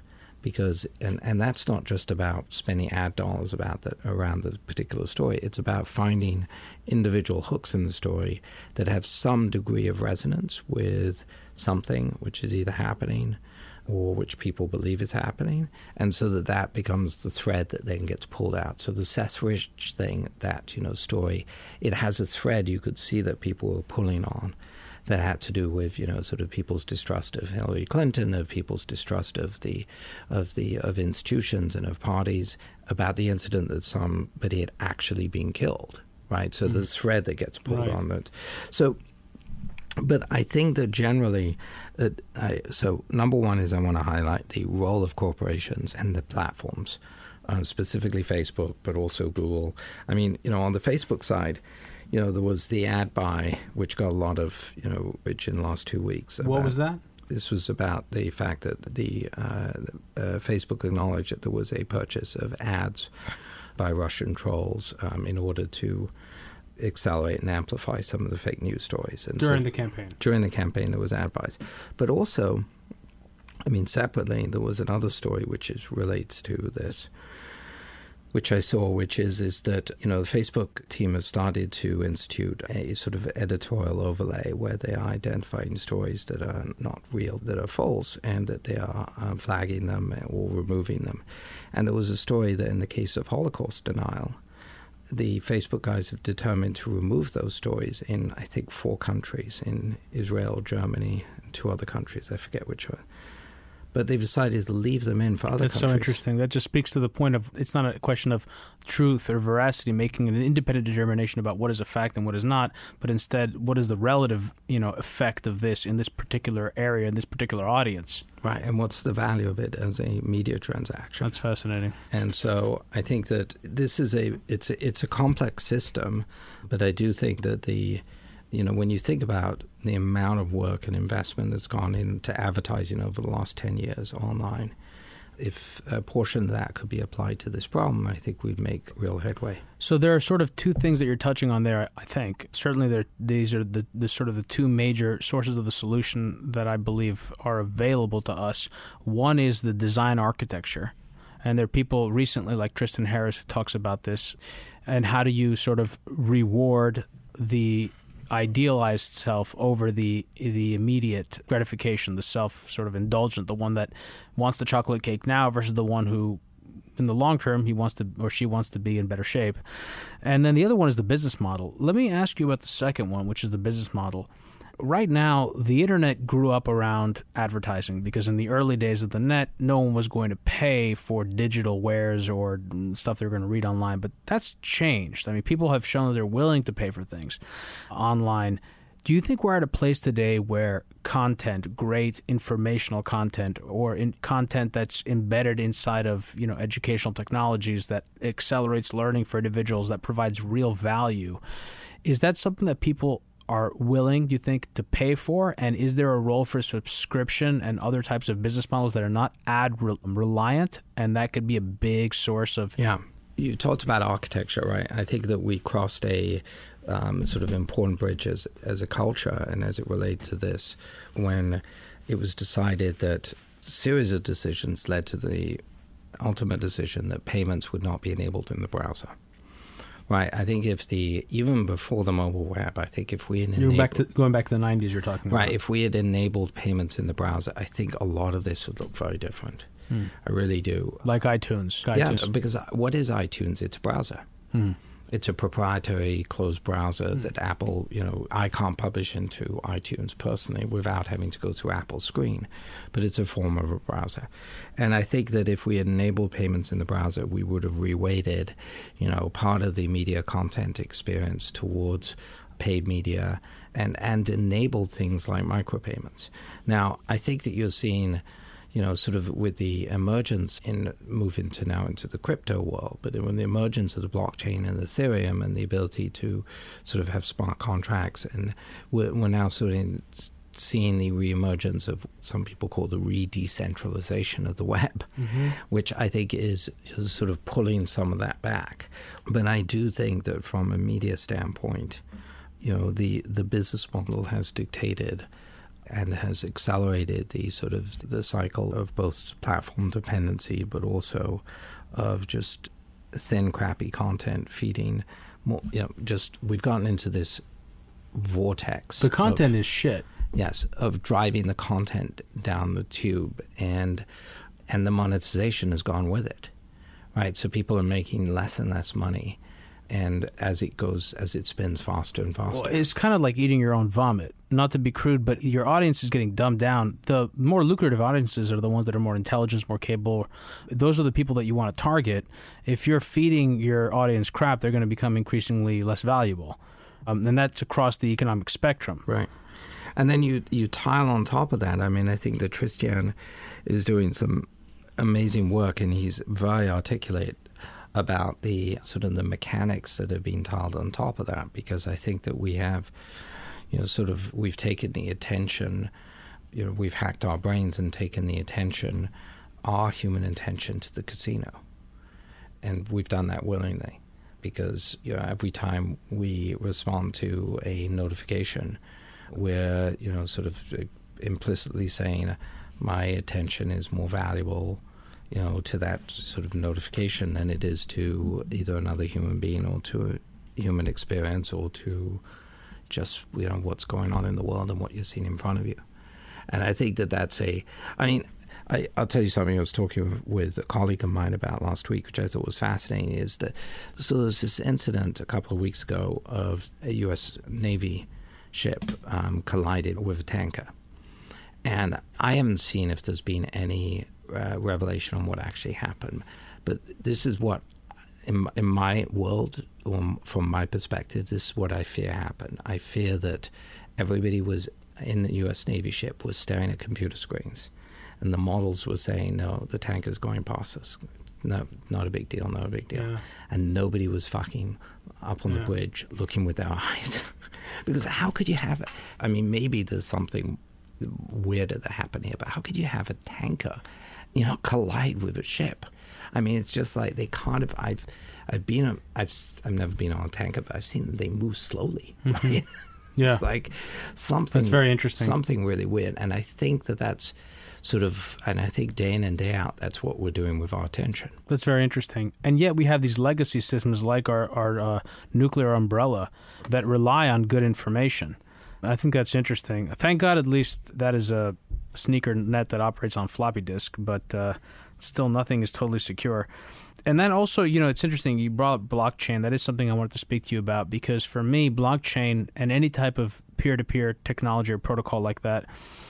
B: because and, and that's not just about spending ad dollars about the, around the particular story. It's about finding individual hooks in the story that have some degree of resonance with something which is either happening or which people believe is happening, and so that that becomes the thread that then gets pulled out. So the Seth Rich thing, that, you know, story, it has a thread you could see that people were pulling on that had to do with, you know, sort of people's distrust of Hillary Clinton, of people's distrust of the of the of institutions and of parties, about the incident that somebody had actually been killed, right? So mm-hmm. the thread that gets pulled
C: right.
B: on that. So But I think that generally, uh, I, so number one is I want to highlight the role of corporations and the platforms, uh, specifically Facebook, but also Google. I mean, you know, on the Facebook side, you know, there was the ad buy, which got a lot of, you know, which in the last two weeks.
C: What
B: about,
C: was that?
B: This was about the fact that the uh, uh, Facebook acknowledged that there was a purchase of ads by Russian trolls um, in order to accelerate and amplify some of the fake news stories. And
C: during
B: so,
C: the campaign.
B: During the campaign, there was ad buys. But also, I mean, separately, there was another story which is relates to this, which I saw, which is is that, you know, the Facebook team has started to institute a sort of editorial overlay where they are identifying stories that are not real, that are false, and that they are uh, flagging them or removing them. And there was a story that in the case of Holocaust denial, the Facebook guys have determined to remove those stories in, I think, four countries, in Israel, Germany, and two other countries. I forget which one. But they've decided to leave them in for other
C: That's
B: countries.
C: so interesting. That just speaks to the point of it's not a question of truth or veracity, making an independent determination about what is a fact and what is not, but instead what is the relative, you know, effect of this in this particular area, in this particular audience.
B: Right, and what's the value of it as a media transaction?
C: That's fascinating.
B: And so I think that this is a it's a, it's a complex system, but I do think that the you know, when you think about the amount of work and investment that's gone into advertising over the last ten years online, if a portion of that could be applied to this problem, I think we'd make real headway.
C: So there are sort of two things that you're touching on there, I think. Certainly there, these are the, the sort of the two major sources of the solution that I believe are available to us. One is the design architecture. And there are people recently like Tristan Harris who talks about this. And how do you sort of reward the idealized self over the the immediate gratification, the self sort of indulgent, the one that wants the chocolate cake now versus the one who in the long term he wants to or she wants to be in better shape. And then the other one is the business model. Let me ask you about the second one, which is the business model. Right now, the internet grew up around advertising because in the early days of the net, no one was going to pay for digital wares or stuff they were going to read online. But that's changed. I mean, people have shown that they're willing to pay for things online. Do you think we're at a place today where content, great informational content, or in content that's embedded inside of, you know, educational technologies that accelerates learning for individuals, that provides real value, is that something that people are willing, do you think, to pay for? And is there a role for subscription and other types of business models that are not ad re- reliant, and that could be a big source of...
B: Yeah. You talked about architecture, right? I think that we crossed a um, sort of important bridge as, as a culture and as it relates to this when it was decided that a series of decisions led to the ultimate decision that payments would not be enabled in the browser. Right. I think if the even before the mobile web, I think if we had
C: enabled, you're back to going back to the nineties, you're talking about.
B: Right. If we had enabled payments in the browser, I think a lot of this would look very different. Hmm. I really do.
C: Like iTunes.
B: Yeah,
C: iTunes.
B: Because what is iTunes? It's a browser. Hmm. It's a proprietary closed browser mm. that Apple, you know, I can't publish into iTunes personally without having to go through Apple's screen, but it's a form of a browser. And I think that if we had enabled payments in the browser, we would have reweighted, you know, part of the media content experience towards paid media and, and enabled things like micropayments. Now, I think that you're seeing, you know, sort of with the emergence in moving to now into the crypto world, but with the emergence of the blockchain and Ethereum and the ability to sort of have smart contracts, and we're, we're now sort of seeing the reemergence of some people call the re-decentralization of the web, mm-hmm. which I think is, is sort of pulling some of that back. But I do think that from a media standpoint, you know, the, the business model has dictated and has accelerated the sort of the cycle of both platform dependency, but also of just thin, crappy content feeding more. You know, just we've gotten into this vortex.
C: The content
B: of,
C: is shit.
B: Yes, of driving the content down the tube, and and the monetization has gone with it, right? So people are making less and less money, and as it goes, as it spins faster and faster.
C: Well, it's kind of like eating your own vomit. Not to be crude, but your audience is getting dumbed down. The more lucrative audiences are the ones that are more intelligent, more capable. Those are the people that you want to target. If you're feeding your audience crap, they're going to become increasingly less valuable. Um, and that's across the economic spectrum.
B: Right. And then you, you tile on top of that. I mean, I think that Tristan is doing some amazing work, and he's very articulate about the sort of the mechanics that have been tiled on top of that, because I think that we have, you know, sort of, we've taken the attention, you know, we've hacked our brains and taken the attention, our human attention, to the casino. And we've done that willingly, because, you know, every time we respond to a notification, we're, you know, sort of implicitly saying my attention is more valuable, you know, to that sort of notification than it is to either another human being or to a human experience or to just, you know, what's going on in the world and what you're seeing in front of you. And I think that that's a, I mean, I, I'll tell you something I was talking with a colleague of mine about last week, which I thought was fascinating, is that, so there's this incident a couple of weeks ago of a U S Navy ship um, collided with a tanker. And I haven't seen if there's been any uh, revelation on what actually happened. But this is what, in, in my world, um, from my perspective, this is what I fear happened. I fear that everybody was in the U S Navy ship was staring at computer screens. And the models were saying, no, the tanker's going past us. No, not a big deal, not a big deal. Yeah. And nobody was fucking up on yeah. the bridge looking with their eyes. Because how could you have it? I mean, maybe there's something weirder that happened here, but how could you have a tanker, you know, collide with a ship? I mean, it's just like they can't have. I've, I've been, a, I've, I've never been on a tanker, but I've seen them. They move slowly.
C: Mm-hmm.
B: Right?
C: Yeah,
B: it's like something.
C: That's very interesting.
B: Something really weird, and I think that that's sort of, and I think day in and day out, that's what we're doing with our attention.
C: That's very interesting. And yet we have these legacy systems like our, our uh, nuclear umbrella that rely on good information. I think that's interesting. Thank God at least that is a sneaker net that operates on floppy disk, but uh, still nothing is totally secure. And then also, you know, it's interesting, you brought up blockchain. That is something I wanted to speak to you about, because for me, blockchain and any type of peer-to-peer technology or protocol like that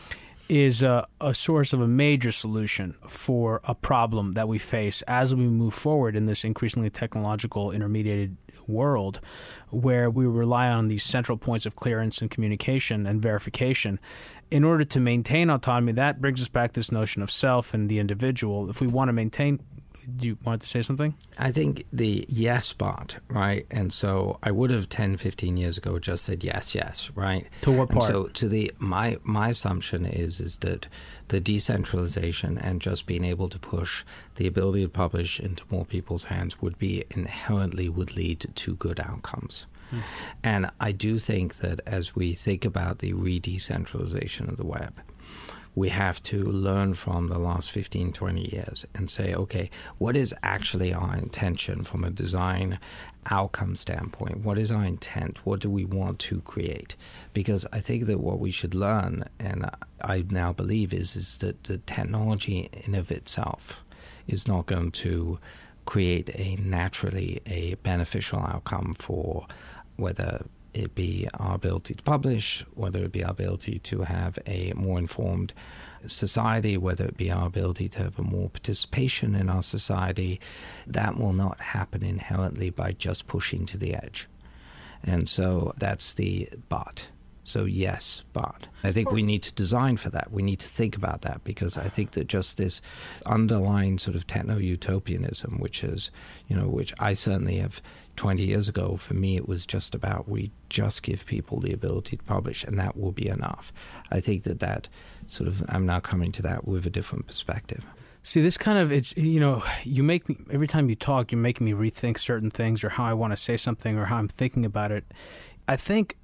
C: is a, a source of a major solution for a problem that we face as we move forward in this increasingly technological intermediated world, where we rely on these central points of clearance and communication and verification in order to maintain autonomy. That brings us back to this notion of self and the individual. If we want to maintain, do you want to say something?
B: I think the yes part, right? And so I would have ten, fifteen years ago just said yes, yes, right?
C: To what part?
B: And so to the, my, my assumption is, is that the decentralization and just being able to push the ability to publish into more people's hands would be inherently would lead to good outcomes. Hmm. And I do think that as we think about the re-decentralization of the web, we have to learn from the last fifteen, twenty years and say, okay, what is actually our intention from a design outcome standpoint? What is our intent? What do we want to create? Because I think that what we should learn, and I now believe, is, is that the technology in of itself is not going to create a naturally a beneficial outcome for whether it be our ability to publish, whether it be our ability to have a more informed society, whether it be our ability to have a more participation in our society. That will not happen inherently by just pushing to the edge. And so that's the but. So yes, but I think we need to design for that. We need to think about that, because I think that just this underlying sort of techno-utopianism, which is, you know, which I certainly have twenty years ago, for me, it was just about we just give people the ability to publish and that will be enough. I think that that sort of, I'm now coming to that with a different perspective.
C: See, this kind of, it's, you know, you make me, every time you talk, you're making me rethink certain things or how I want to say something or how I'm thinking about it. I think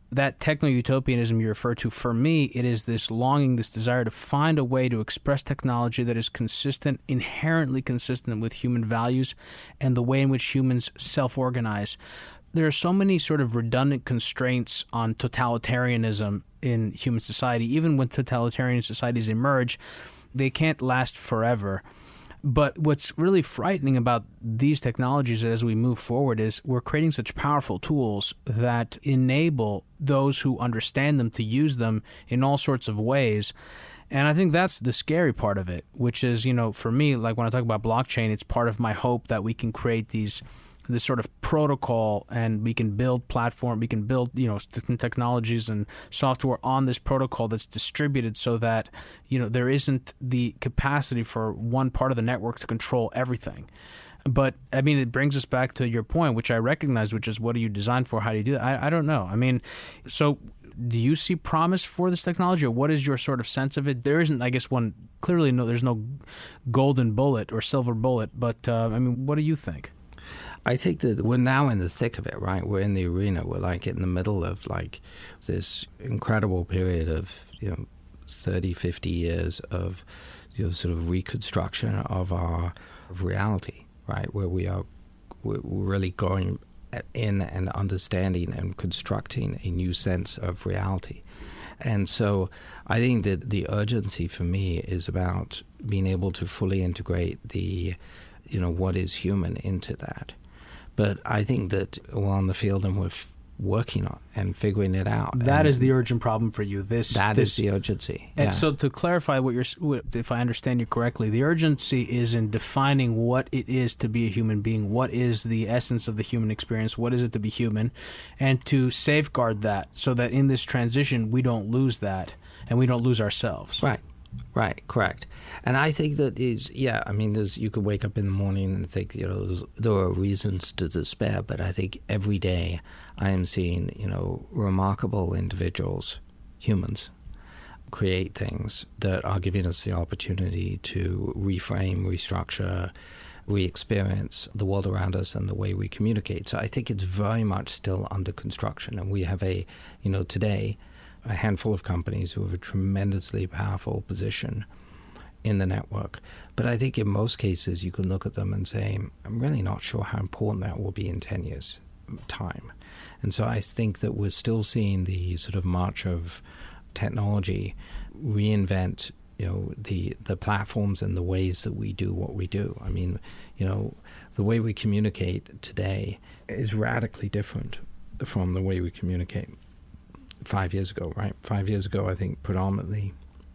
C: that techno-utopianism you refer to, for me, it is this longing, this desire to find a way to express technology that is consistent, inherently consistent with human values and the way in which humans self-organize. There are so many sort of redundant constraints on totalitarianism in human society. Even when totalitarian societies emerge, they can't last forever. But what's really frightening about these technologies as we move forward is we're creating such powerful tools that enable those who understand them to use them in all sorts of ways. And I think that's the scary part of it, which is, you know, for me, like when I talk about blockchain, it's part of my hope that we can create these this sort of protocol, and we can build platform, we can build, you know, technologies and software on this protocol that's distributed so that, you know, there isn't the capacity for one part of the network to control everything. But, I mean, it brings us back to your point, which I recognize, which is what are you designed for? How do you do that? I, I don't know. I mean, so do you see promise for this technology, or what is your sort of sense of it? There isn't, I guess, one, clearly no, there's no golden bullet or silver bullet, but, uh, I mean, what do you think?
B: I think that we're now in the thick of it, right? We're in the arena. We're like in the middle of like this incredible period of, you know, thirty, fifty years of, you know, sort of reconstruction of our of reality, right? Where we are we're really going in and understanding and constructing a new sense of reality. And so I think that the urgency for me is about being able to fully integrate the, you know, what is human into that. But I think that we're on the field and we're f- working on and figuring it out.
C: That
B: and
C: is the urgent problem for you. This
B: That
C: this,
B: is the urgency.
C: And
B: yeah.
C: so to clarify what you're, if I understand you correctly, the urgency is in defining what it is to be a human being, what is the essence of the human experience, what is it to be human, and to safeguard that so that in this transition we don't lose that and we don't lose ourselves.
B: Right. Right, correct. And I think that is, yeah, I mean, there's, you could wake up in the morning and think, you know, there are reasons to despair, but I think every day I am seeing, you know, remarkable individuals, humans, create things that are giving us the opportunity to reframe, restructure, re-experience the world around us and the way we communicate. So I think it's very much still under construction. And we have a, you know, today, a handful of companies who have a tremendously powerful position in the network. But I think in most cases you can look at them and say, I'm really not sure how important that will be in ten years' time. And so I think that we're still seeing the sort of march of technology reinvent, you know, the, the platforms and the ways that we do what we do. I mean, you know, the way we communicate today is radically different from the way we communicate five years ago, right? Five years ago, I think predominantly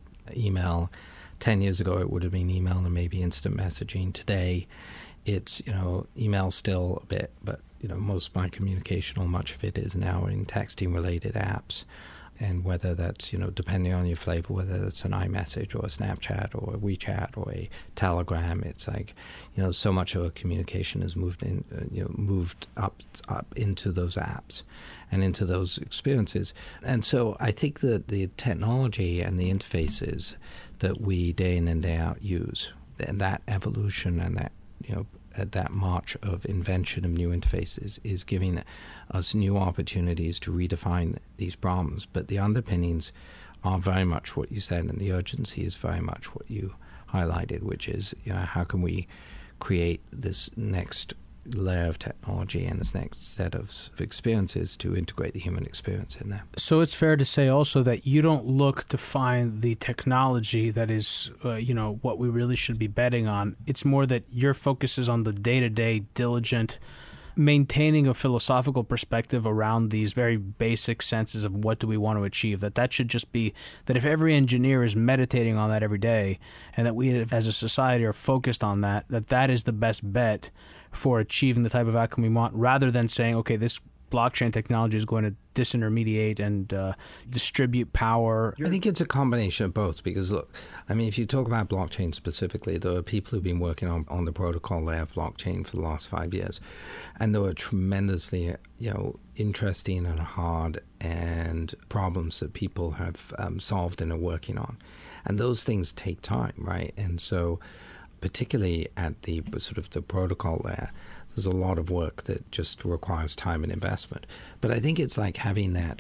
B: email. Ten years ago, it would have been email and maybe instant messaging. Today, it's, you know, email still a bit, but, you know, most of my communication or much of it is now in texting-related apps. And whether that's, you know, depending on your flavor, whether that's an iMessage or a Snapchat or a WeChat or a Telegram, it's like, you know, so much of our communication has moved in, uh, you know, moved up up into those apps and into those experiences. And so I think that the technology and the interfaces that we day in and day out use, and that evolution and that, you know, at that march of invention of new interfaces is giving us new opportunities to redefine these problems. But the underpinnings are very much what you said, and the urgency is very much what you highlighted, which is, you know, how can we create this next layer of technology and this next set of experiences to integrate the human experience in there.
C: So it's fair to say also that you don't look to find the technology that is, uh, you know, what we really should be betting on. It's more that your focus is on the day-to-day, diligent, maintaining a philosophical perspective around these very basic senses of what do we want to achieve, that that should just be, that if every engineer is meditating on that every day and that we as a society are focused on that, that that is the best bet for achieving the type of outcome we want, rather than saying, okay, this blockchain technology is going to disintermediate and uh, distribute power.
B: I think it's a combination of both, because look, I mean, if you talk about blockchain specifically, there are people who've been working on, on the protocol layer of blockchain for the last five years, and there were tremendously, you know, interesting and hard and problems that people have um, solved and are working on, and those things take time, right? And so, particularly at the sort of the protocol layer, there's a lot of work that just requires time and investment. But I think it's like having that,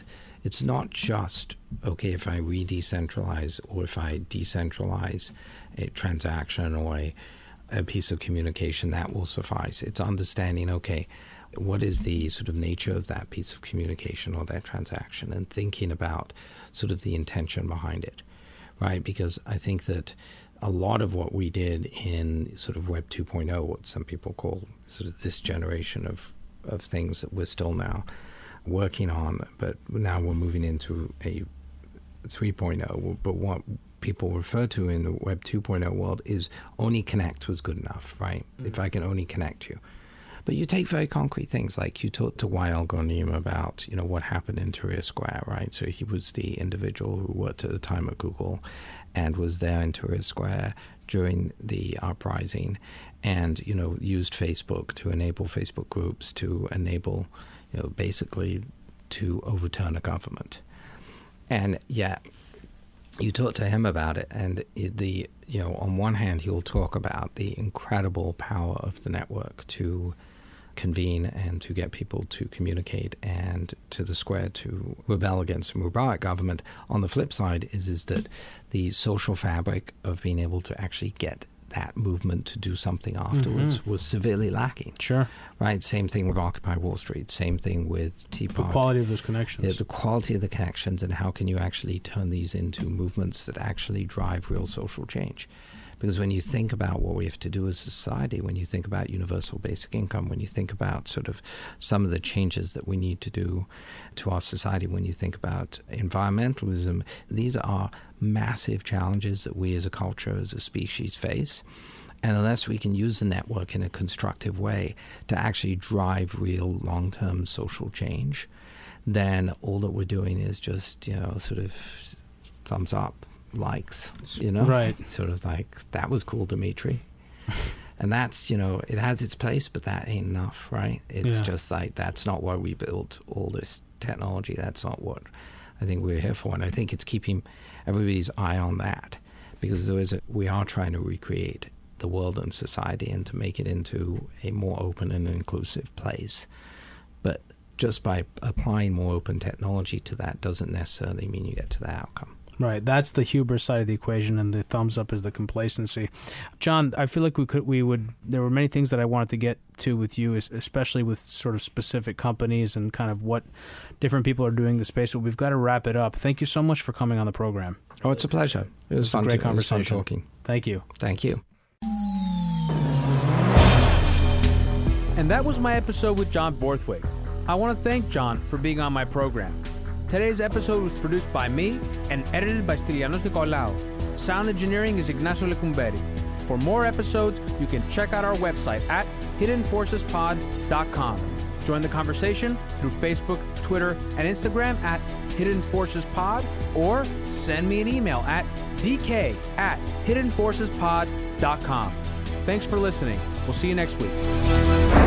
B: it's not just, okay, if I re-decentralize or if I decentralize a transaction or a, a piece of communication, that will suffice. It's understanding, okay, what is the sort of nature of that piece of communication or that transaction, and thinking about sort of the intention behind it, right? Because I think that a lot of what we did in sort of Web two point oh, what some people call sort of this generation of, of things that we're still now working on, but now we're moving into a three point oh, but what people refer to in the Web two point oh world is only connect was good enough, right? Mm-hmm. If I can only connect you. But you take very concrete things, like you talked to Wael Ghonim about, you know, what happened in Tahrir Square, right? So he was the individual who worked at the time at Google and was there in Tahrir Square during the uprising and, you know, used Facebook to enable Facebook groups, to enable, you know, basically to overturn a government. And yet, you talk to him about it, and the, you know, on one hand, he'll talk about the incredible power of the network to convene and to get people to communicate and to the square to rebel against the Mubarak government. On the flip side is is that the social fabric of being able to actually get that movement to do something afterwards mm-hmm. was severely lacking.
C: Sure.
B: Right? Same thing with Occupy Wall Street. Same thing with Tea Party.
C: The quality of those connections.
B: Yeah, the quality of the connections, and how can you actually turn these into movements that actually drive real social change? Because when you think about what we have to do as a society, when you think about universal basic income, when you think about sort of some of the changes that we need to do to our society, when you think about environmentalism, these are massive challenges that we as a culture, as a species face. And unless we can use the network in a constructive way to actually drive real long-term social change, then all that we're doing is just, you know, sort of thumbs up. Likes, you know,
C: right?
B: Sort of like, that was cool, Dimitri. And that's, you know, it has its place, but that ain't enough, right? It's yeah. just like, that's not why we built all this technology. That's not what I think we're here for. And I think it's keeping everybody's eye on that, because there is a, we are trying to recreate the world and society and to make it into a more open and inclusive place. But just by applying more open technology to that doesn't necessarily mean you get to the outcome.
C: Right, that's the hubris side of the equation, and the thumbs up is the complacency. John, I feel like we could, we would. There were many things that I wanted to get to with you, especially with sort of specific companies and kind of what different people are doing in the space. But we've got to wrap it up. Thank you so much for coming on the program.
B: Oh, it's a pleasure. It was, it was fun.
C: A great
B: to,
C: conversation.
B: It was fun talking.
C: Thank you.
B: Thank you.
A: And that was my episode with John Borthwick. I want to thank John for being on my program. Today's episode was produced by me and edited by Stylianos Nicolaou. Sound engineering is Ignacio Lecumberi. For more episodes, you can check out our website at hidden forces pod dot com. Join the conversation through Facebook, Twitter, and Instagram at Hidden Forces Pod, or send me an email at d k at hidden forces pod dot com. Thanks for listening. We'll see you next week.